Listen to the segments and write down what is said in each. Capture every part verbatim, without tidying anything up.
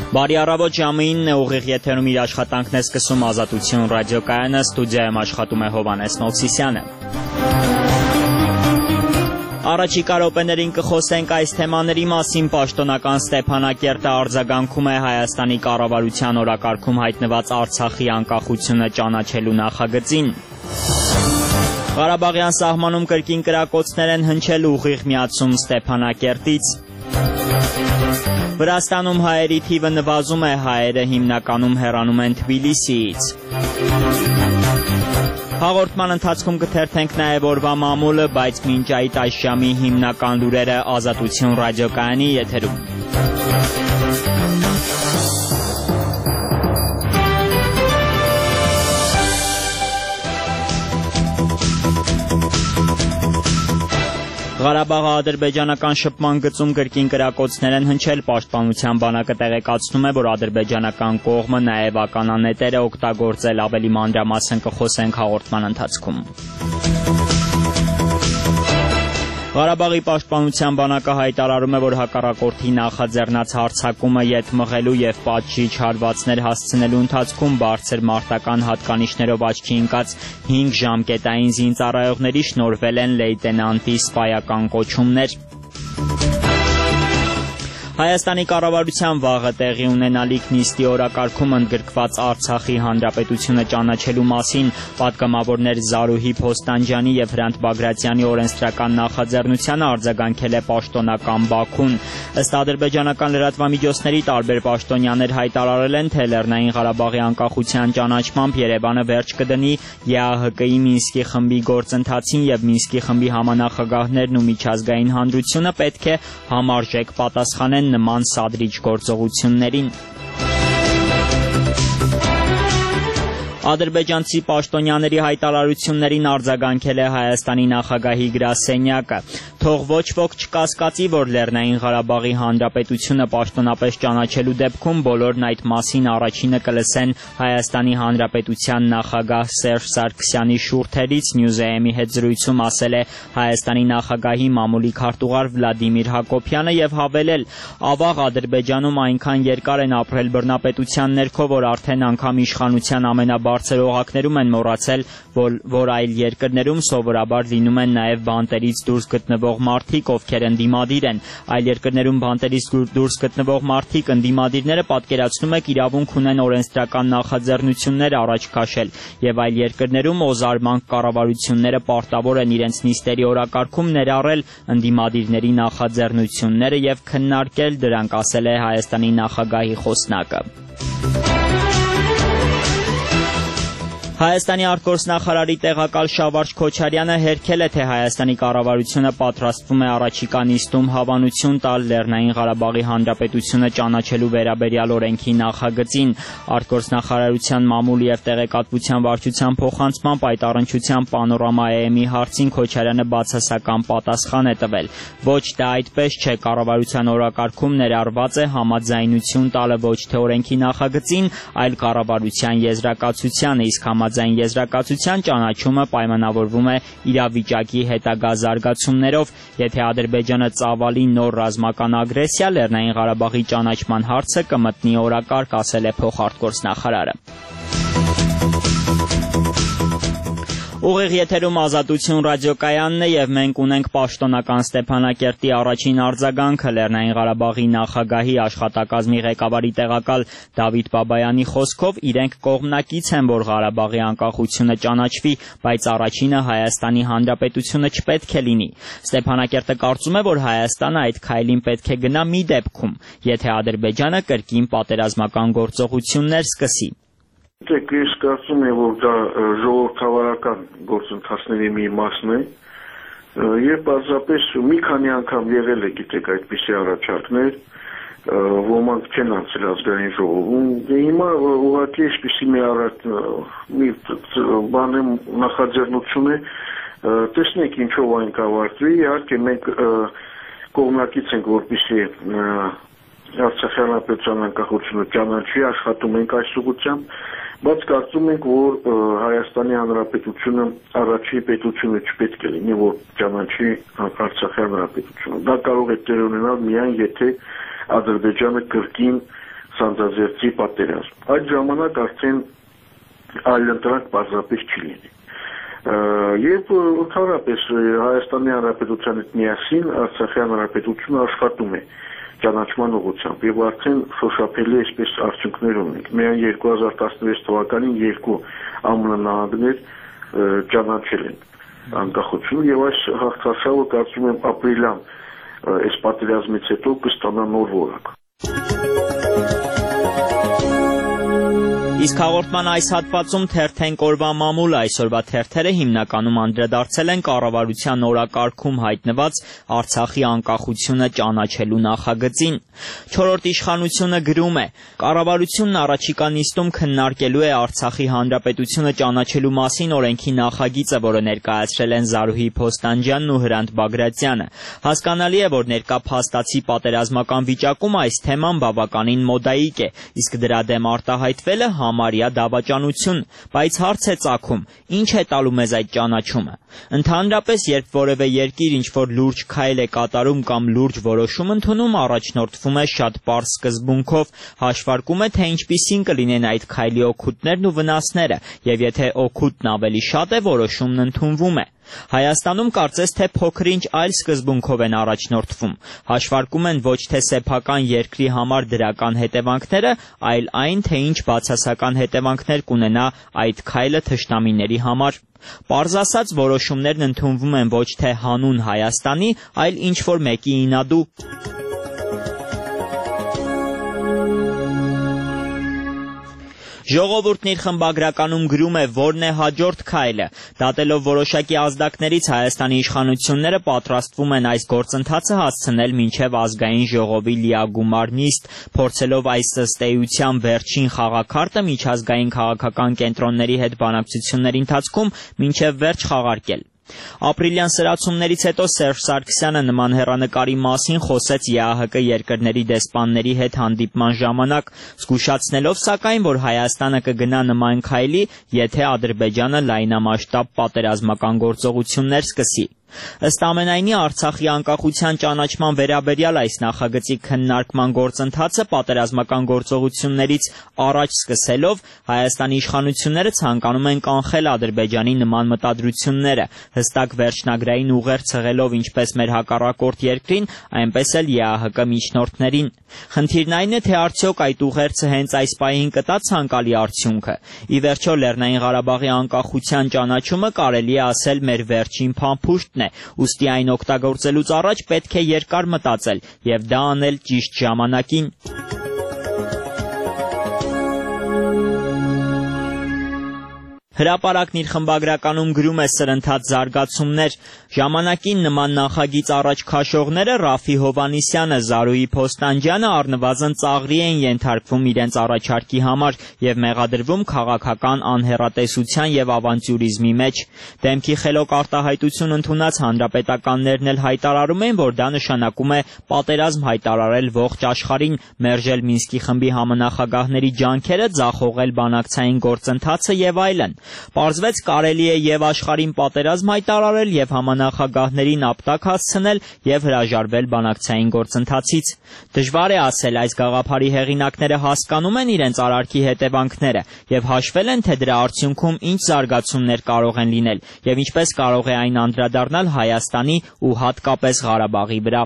Բարի առավոտ, ժամին է ուղիղ եթերում իր աշխատանքն է սկսում Ազատություն ռադիոկայանը, ստուդիայում աշխատում է Հովհաննես Մովսիսյանը։ Առաջիկա րոպեներին կխոսենք այս թեմաների մասին։ Պաշտոնական Ստեփանակերտը արձագանքում է Հայաստանի կառավարության օրակարգում հայտնված Արցախի անկախությունը ճանաչելու նախագծին։ Ղարաբաղյան սահմանում կրկին կրակոցներ են հնչել ուղիղ միացում Ստեփանակերտից։ Վրաստանում հայերի թիվը նվազում է, հայերը հիմնականում հեռանում են Թբիլիսիից։ Հաղորդման ընթացքում կթերթենք նաև օրվա մամուլը, բայց մինչ այդ այս ժամի հիմնական լուրերը Ազատություն ռադիոկայանի եթերում։ Ղարաբաղը ադրբեջանական շփման գծում կրկին կրակոցներ են հնչել։ Պաշտպանության բանակը տեղեկացնում է, որ ադրբեջանական կողմը նաև ականանետեր է օգտագործել։ Ավելի մանրամասն կխոսենք հաղորդման ընթացքում։ Ղարաբաղի պաշտպանության բանակը հայտարարում է, որ հակառակորդի նախաձեռնած հարձակումը ետ մղելու եւ պատժիչ հարվածներ հասցնելու ընթացքում բարձր մարտական հատկանիշներով աչքի ընկած հինգ ժամկետային զինծառայողների շնորհվել են լեյտենանտի սպայական կոչումներ։ Հայաստանի կառավարության վաղը տեղի ունենալիք նիստի օրակարգում ընդգրկված Արցախի հանրապետությունը ճանաչելու մասին պատգամավորներ Զարուհի Փոստանջյանի եւ Հրանտ Բագրատյանի օրենսդրական նախաձեռնությանը արձագանքել է պաշտոնական Բաքուն։ Ըստ ադրբեջանական լրատվամիջոցների տարբեր պաշտոնյաներ հայտարարել են, թե Լեռնային Ղարաբաղի անկախության ճանաչմամբ Երևանը վերջ կդնի ԵԱՀԿ-ի Մինսկի խմբի գործընթացին եւ Մինսկի խմբի համանախագահներն ու միջազգային հանրությունը պետք է համարժեք պատասխանեն նման սադրիչ գործողություններին։ Ադրբեջանցի պաշտոնյաների հայտարարություններին արձագանքել է Հայաստանի նախագահի գրասենյակը։ Թող ոչ ոք չկասկածի, որ Լեռնային Ղարաբաղի հանրապետությունը պաշտոնապես ճանաչելու դեպքում բոլորն այդ մասին առաջինը կլսեն Հայաստանի հանրապետության նախագահ Սերժ Սարգսյանի շուրթերից, Նյուզեեմի հետ զրույցում ասել է Հայաստանի նախագահի մամուլի քարտուղար Վլադիմիր Հակոբյանը եւ հավելել. ավաղ Ադրբեջանում այնքան երկար են ապրել բռնապետության ներքո, որ արդեն անգամ իշխանության ամենաբարձր օղակներում են մոռացել, որ, որ այլ երկրներում սովորաբար լինում են նաև բանտերից դուրս գտնվող մարդիկ, ովքեր ընդդիմադիր են։ Այլ երկրներում բանտերից դուրս գտնվող մարդիկ ընդդիմադիրները պատկերացնում եք իրավունք ունեն օրենսդրական նախաձեռնություններ առաջ քաշել, եւ այլ երկրներում օզարման կառավարությունները պարտավոր են իրենց նիստերի օրակարգում ներառել ընդդիմադիրների նախաձեռնությունները եւ քննարկել դրանք, ասել է Հայաստանի նախագահի խոսնակը։ Հայաստանի արտգործնախարարի տեղակալ Շավարժ Քոչարյանը հերքել է, թե Հայաստանի կառավարությունը պատրաստվում է առաջիկա նիստում հավանություն տալ Լեռնային Ղարաբաղի հանրապետությունը ճանաչելու վերաբերյալ օրենքի նախագծին։ Արտգործնախարարության մամուլ եւ տեղեկատվության վարչության փոխանցմամբ այդ առնչությամբ Պանորամա Է-ի հարցին Քոչարյանը բացասական պատասխան է տվել։ Ոչ դա այդպես չէ, կառավարության օրակարգում ներառված է համաձայնություն տալը ոչ թե օրենքի նախագծին, այլ կառավարության եզրակացությանը, իսկ Ձայն եզրակացության ճանաչումը պայմանավորվում է իրավիճակի հետագա զարգացումներով։ Եթե Ադրբեջանը ծավալի նոր ռազմական ագրեսիա, Լեռնային Ղարաբաղի ճանաչման հարցը կմտնի օրակարգ, ասել է փոխարտգործնախարարը։ Ուղիղ եթերում Ազատություն ռադիոկայանն է եւ մենք ունենք պաշտոնական Ստեփանակերտի առաջին արձագանքը Լեռնային Ղարաբաղի նախագահի աշխատակազմի ղեկավարի տեղակալ Դավիթ Բաբայանի խոսքով իրենք կողմնակից են, որ Ղարաբաղի անկախությունը ճանաչվի, բայց առաջինը Հայաստանի Հանրապետությունը չպետք է լինի։ Ստեփանակերտը կարծում է, որ Հայաստանը այդ քայլին պետք է գնա մի դեպքում, եթե Ադրբեջանը կրկին պատերազմական գործողություններ սկսի։ Դեք ես կարծում եմ, որ դա ժողովրդավարական գործընթացների մի մասն է եւ պարզապես մի քանի անգամ եղել է, գիտեք, այդպիսի առաջարկներ, ոմանք չեն անցել ազգային ժողովում։ Հիմա ուղղակի այսպիսի մի առաջ մի բան է, նախաձեռնություն է, տեսնենք ինչով այն կավարտվի, իհարկե մենք կողմնակից ենք, որպեսզի Արցախի հանրապետության անկախությունը ճանաչվի, աշխատում ենք այս ուղղությամբ, բայց կարծում ենք, որ Հայաստանի Հանրապետությունը առաջի պետությունը չպետք է լինի, որ ճանաչի Արցախի հանրապետությունը։ Դա կարող է տեղ ունենալ միայն եթե Ադրբեջանը կրկին սանձազերծի պատերազմ։ Այդ ժամանակ արդեն այլընտրանք պարզապես չի լինի։ Եվ ընդհանրապես Հայաստանի Հանրապետության հետ միասին Արցախի Հանրապետությունը աշխատում է ճանաչման ուղղությամբ եւ արդեն շոշափելի այսպես արդյունքներ ունենք։ Միայն երկու հազար տասնվեց թվականին երկու ԱՄՆ նահանգներ ճանաչել են անկախություն եւ այս հաղթարշավը կարծում եմ ապրիլյան այս պատերազմից հետո կստանա նոր որակ։ Իսկ հաղորդման այս հատվածում թերթենք օրվա մամուլը, այսօրվա թերթերը հիմնականում անդրադարձել են կառավարության օրակարգում հայտնված Արցախի անկախությունը ճանաչելու նախագծին։ Չորրորդ իշխանությունը գրում է. կառավարությունն առաջիկա նիստում քննարկելու է Արցախի հանրապետությունը ճանաչելու մասին օրենքի նախագիծը, որը ներկայացրել են Զարուհի Փոստանջյանն ու Հրանտ Բագրատյանը։ Հասկանալի է, որ ներկա փաստացի պատերազմական վիճակում այս թեման բավականին մոդայիկ է, իսկ դրա դեմ արտահայտվելը համարյա դավաճանություն, բայց հարց է ծագում, ինչ է տալու մեզ այդ ճանաչումը։ Ընդհանրապես, երբ որևէ երկիր ինչ-որ լուրջ քայլ է կատարում կամ լուրջ որոշում ընդունում, առաջնորդվում է շատ պարզ սկզբունքով, հաշվարկում է, թե ինչպիսին կլինեն այդ քայլի օգուտներն ու վնասները, եւ եթե օգուտն ավելի շատ է, որոշումն ընդունվում է։ Հայաստանում կարծես թե փոքր-ինչ այլ սկզբունքով են առաջնորդվում, հաշվարկում են ոչ թե սեփական երկրի համար դրական հետևանքները, այլ այն, թե ինչ բացասական հետևանքներ կունենա այդ քայլը թշնամիների համար։ Պարզ ասած, որոշումներն ընդունվում են ոչ թե հանուն Հայաստանի, այլ ինչ-որ մեկի ինադու։ Ժողովուրդն իր խմբագրականում գրում է, որն է հաջորդ քայլը։ Դատելով որոշակի ազդակներից Հայաստանի իշխանությունները պատրաստվում են այս գործընթացը հասցնել մինչև ազգային ժողովի լիագումար նիստ, փորձելով այս ըստ էության վերջին խաղաքարտը միջազգային քաղաքական կենտրոնների հետ բանակցությունների ընթացքում մինչև վերջ խաղարկել։ Ապրիլյան սրացումներից հետո Սերժ Սարգսյանը նման հեռանկարի մասին խոսեց Է Ա Հ Կ երկրների դեսպանների հետ հանդիպման ժամանակ, զգուշացնելով սակայն, որ Հայաստանը կգնա նման քայլի, եթե Ադրբեջանը լայնամասշտաբ պատերազմական գործողություններ սկսի։ Ըստ ամենայնի Արցախի անկախության ճանաչման վերաբերյալ այս նախագծի քննարկման գործընթացը պատերազմական գործողություններից առաջ սկսելով Հայաստանի իշխանությունները ցանկանում են կանխել Ադրբեջանի նման մտադրությունները, հստակ վերջնագրային ուղերձ հղելով ինչպես մեր հակառակորդ երկրին, այնպես էլ Է Ա Հ Կ միջնորդներին։ Խնդիրն այն է, թե արդյոք այդ ուղերձը հենց այս պահին կտա ցանկալի արդյունքը։ Ի վերջո Լեռնային Ղարաբաղի անկախության ճանաչումը կարելի է ասել մեր վերջին փամփուշտն է, ուստի այն օգտագործելուց առաջ պետք է երկար մտածել եւ դա անել ճիշտ ժամանակին։ Հրապարակն իր խմբագրականում գրում է սրընթաց զարգացումներ։ Ժամանակին նման նախագիծ առաջ քաշողները Ռաֆի Հովհաննիսյանը, Զարուհի Փոստանջյանը առնվազն ծաղրի են ենթարկվում իրենց առաջարկի համար եւ մեղադրվում քաղաքական անհեռատեսության եւ ավանտյուրիզմի մեջ։ Դեմքի խելոք արտահայտություն ընդունած հանրապետականներն էլ հայտարարում են, որ դա նշանակում է պատերազմ հայտարարել ողջ աշխարհին, մերժել Մինսկի խմբի համանախագահների ջանքերը, ձախողել բանակցային գործընթացը եւ այլն։ Պարզվեց կարելի է եւ աշխարհին պատերազմ հայտարարել եւ համանախագահներին ապտակ հասցնել եւ հրաժարվել բանակցային գործընթացից։ Դժվար է ասել, այս գաղափարի հեղինակները հասկանում են իրենց արարքի հետևանքները եւ հաշվել են, թե դրա արդյունքում ինչ զարգացումներ կարող են լինել եւ ինչպես կարող է այն անդրադառնալ Հայաստանի ու հատկապես Ղարաբաղի վրա։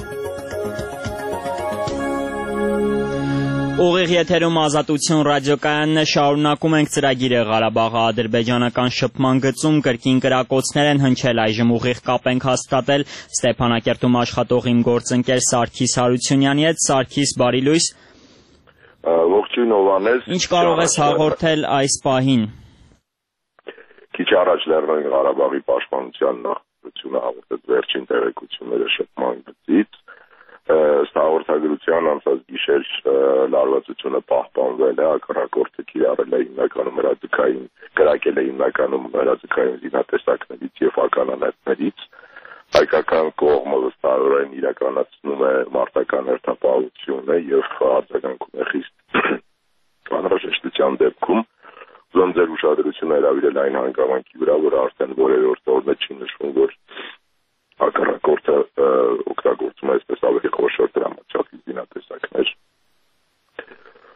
Ուղիղ եթերում Ազատություն ռադիոկայանն է, շարունակում ենք ծրագիրը Ղարաբաղը ադրբեջանական շփման գծում կրկին կրակոցներ են հնչել, այժմ ուղիղ կապ ենք հաստատել Ստեփանակերտում աշխատող իմ գործընկեր Սարգիս Հարությունյանի հետ։ Սարգիս, բարի լույս։ Ողջույն Հովհաննես։ Ինչ կարող ես հաղորդել այս պահին։ Քիչ առաջ Լեռնային Ղարաբաղի պաշտպանության նախարարությունը հաղորդեց վերջին տեղեկությունները շփման գծից։ Ըստ հաղորդագրության անցած գիշեր լարվածությունը պահպանվել է, հակառակորդը կիրառել է հիմնականում հրաձգային, կրակել է հիմնականում հրաձգային զինատեսակներից եւ ականանետներից։ Հայկական կողմը վստահորեն իրականացնում է մարտական հերթապահությունը եւ արձագանքում է խիստ անհրաժեշտության դեպքում։ Ուրեմն ձեր ուշադրությունը հրավիրել այն հանգամանքի վրա, որ արդեն որերորդ օրը չի նշվում, որ հակառակորդը օգտագործում է այսպես ավելի խոշոր դրամատիակ զինատեսակներ։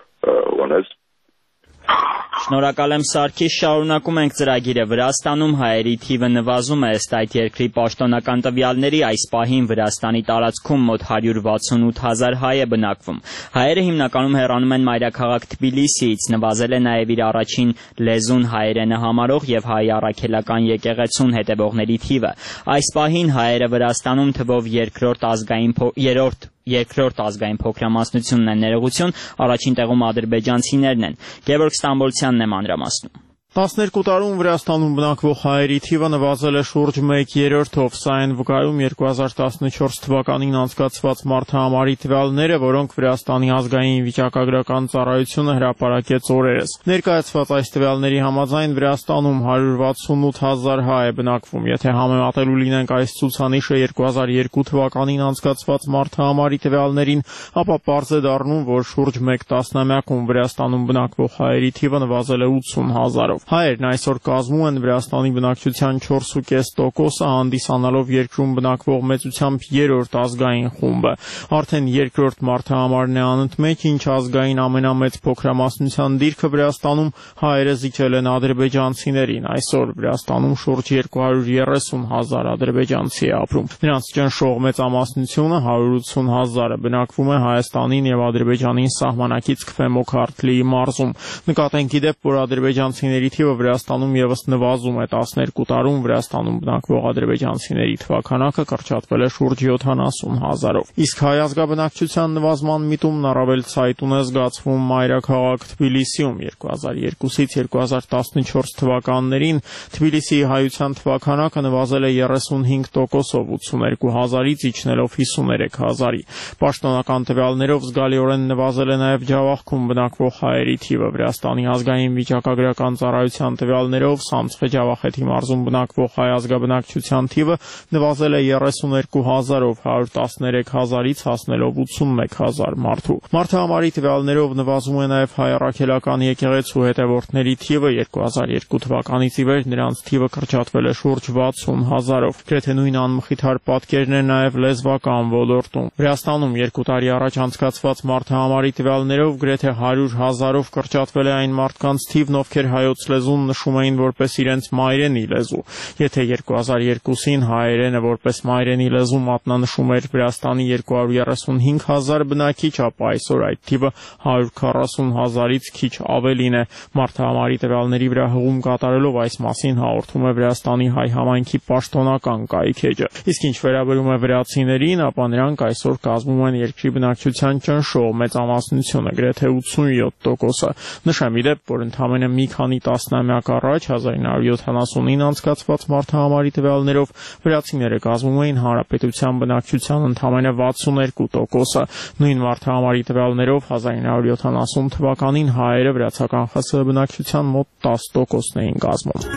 Շնորհակալ եմ Սարգիս, շարունակում ենք ծրագիրը։ Վրաստանում հայերի թիվը նվազում է, ըստ այդ երկրի պաշտոնական տվյալների այս պահին Վրաստանի տարածքում մոտ հարյուր վաթսունութ հազար հայ է բնակվում։ Հայերը հիմնականում հեռանում են մայրաքաղաք Թբիլիսիից, նվազել է նաև իր առաջին լեզուն հայերենը համարող եւ հայ առաքելական եկեղեցուն հետևողների թիվը։ Այս պահին հայերը Վրաստանում թվով երկրորդ ազգային երրորդ երկրորդ ազգային փոքրամասնությունն է ներողություն, առաջին տեղում ադրբեջանցիներն են։ Գևորգ Ստամբոլցյանն է մանրամասնում։ տասներկու տարում Վրաստանում բնակվող հայերի թիվը նվազել է շուրջ մեկ երրորդով, սա են վկայում երկու հազար տասնչորս թվականին անցկացված մարդահամարի տվյալները, որոնք Վրաստանի ազգային վիճակագրական ծառայությունը հրապարակեց օրերս։ Ներկայացված այս տվյալների համաձայն Վրաստանում հարյուր վաթսունութ հազար հայ է բնակվում։ Եթե համեմատելու լինենք այս ցուցանիշը երկու հազար երկու թվականին անցկացված մարդահամարի տվյալներին, ապա պարզ է դառնում, որ շուրջ մեկ տասնամյակում Վրաստանում բնակվող հայերի թիվը նվազել է ութսուն հազարով։ Հայերն այսօր կազմում են Վրաստանի բնակչության չորս կόμμα պենս տոկոսը, հանդիսանալով երկրում բնակվող մեծությամբ երրորդ ազգային խումբը։ Արդեն երկրորդ մարդահամարն է անընդմեջ, ինչ ազգային ամենամեծ փոքրամասնության դիրքը Վրաստանում հայերը զիջել են ադրբեջանցիներին։ Այսօր Վրաստանում շուրջ երկու հարյուր երեսուն հազար ադրբեջանցի է ապրում։ Նրանց ճնշող մեծամասնությունը հարյուր ութսուն հազարը բնակվում է Հայաստանին եւ Ադրբեջանին սահմանակից Քվեմոքարթլիի մարզում։ Նկատենք ի դեպ, որ ադրբեջանցիների թիվը Վրաստանում եւս նվազում է։ տասներկու տարում Վրաստանում բնակվող ադրբեջանցիների թվաքանակը կրճատվել է շուրջ յոթանասուն հազարով։ Իսկ հայ ազգաբնակչության նվազման միտումն առավել ցայտուն է զգացվում մայրաքաղաք Թբիլիսիում։ երկու հազար երկուսից երկու հազար տասնչորս թվականներին Թբիլիսիի հայության թվաքանակը նվազել է երեսունհինգ տոկոսով, ութսուներկու հազարից իջնելով հիսուներեք հազարի։ Պաշտոնական տվյալներով զգալիորեն նվազել է նաև Ջավախքում բնակվող հայերի թիվը։ Վրաստանի ազգային վիճակագրական ծառայության տվյալներով Սամցխե Ջավախեթի մարզում բնակվող հայ ազգաբնակչության թիվը նվազել է երեսուներկու հազարով, հարյուր տասներեք հազարից հասնելով ութսունմեկ հազար մարդու։ Մարդահամարի տվյալներով նվազում է նաև հայ առաքելական եկեղեցու հետևորդների թիվը։ երկու հազար երկու թվականից ի վեր նրանց թիվը կրճատվել է շուրջ վաթսուն հազարով։ Գրեթե նույն անմխիթար պատկերն է նաև լեզվական ոլորտում։ Վրաստանում երկու տարի առաջ անցկացված մարդահամարի տվյալներով գրեթե հարյուր հազարով կրճատվել է այն մարդկանց թիվն, ովքեր հայոց լեզուն նշում էին որպես իրենց մայրենի լեզու։ Եթե երկու հազար երկուսին հայերենը որպես մայրենի լեզու մատնանշում էր Վրաստանի երկու հարյուր երեսունհինգ հազար բնակիչ, ապա այսօր այդ թիվը հարյուր քառասուն հազարից քիչ ավելին է։ Մարդահամարի տվյալների վրա հղում կատարելով այս մասին հաղորդում է Վրաստանի հայ համայնքի պաշտոնական կայքէջը։ Իսկ ինչ վերաբերում է վրացիներին, ապա նրանք այսօր կազմում են երկրի բնակչության ճնշող մեծամասնությունը, գրեթե ութսունյոթ տոկոսը։ Նշեմ ի դեպ, որ ընդամենը մի քանի տասնամյակ առաջ հազար ինը հարյուր յոթանասունին անցկացված մարդահամարի տվյալներով վրացիները կազմում էին հանրապետության բնակչության ընդամենը վաթսուներկու տոկոսը։ Նույն մարդահամարի տվյալներով հազար ինը հարյուր յոթանասուն թվականին հայերը վրացական ԽՍՀ բնակչության մոտ տասը տոկոսն էին կազմում։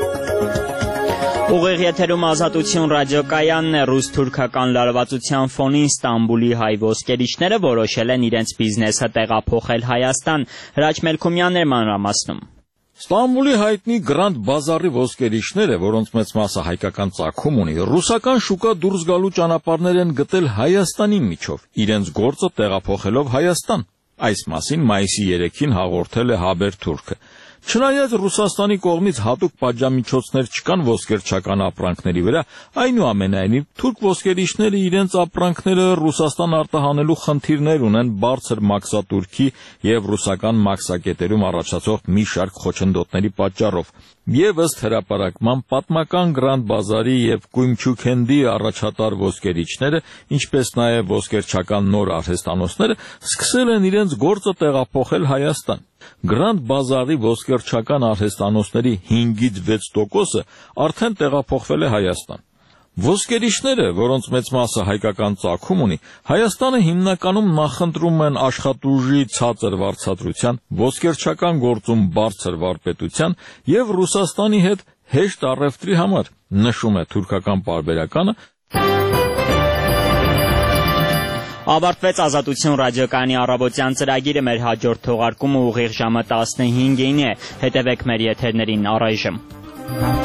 Ուղիղ եթերում Ազատություն ռադիոկայանն է։ Ռուս-թուրքական լարվածության ֆոնին Ստամբուլի հայ ոսկերիչները որոշել են իրենց բիզնեսը տեղափոխել Հայաստան։ Հրաչ Մելքումյանն է մանրամասնում։ Ստամբուլի հայտնի Grand Bazaar-ի ոսկերիչները, որոնց մեծ մասը հայկական ծագում ունի, ռուսական շուկա դուրս գալու ճանապարհներ են գտել Հայաստանի միջով, իրենց գործը տեղափոխելով Հայաստան։ Այս մասին մայիսի երեքին հաղորդել է Haberturk-ը։ Չնայած Ռուսաստանի կողմից հատուկ պատժամիջոցներ չկան ոսկերչական ապրանքների վրա, այնուամենայնիվ թուրք ոսկերիչները իրենց ապրանքները Ռուսաստան արտահանելու խնդիրներ ունեն բարձր մաքսատուրքի եւ ռուսական մաքսակետերում առաջացող մի շարք խոչընդոտների պատճառով։ Եվ ըստ հրապարակման պատմական Grand Bazaar-ի եւ Կույմչուքենդի առաջատար ոսկերիչները, ինչպես նաեւ ոսկերչական նոր արհեստանոցները սկսել են իրենց գործը տեղափոխել Հայաստան։ Grand Bazaar-ի ոսկերչական արհեստանոցների հինգից վեց տոկոսը արդեն տեղափոխվել է Հայաստան։ Ոսկերիչները, որոնց մեծ մասը հայկական ծագում ունի, Հայաստանը հիմնականում նախընտրում են աշխատուժի ցածր վարձատրության, ոսկերչական գործում բարձր վարպետության եւ Ռուսաստանի հետ հեշտ առևտրի համար, նշում է թուրքական պարբերականը։ Ավարտվեց Ազատություն ռադիոկայանի առավոտյան ծրագիրը, մեր հաջորդ թողարկումը ուղիղ ժամը տասնհինգին է։ Հետևեք մեր եթերներին առայժմ։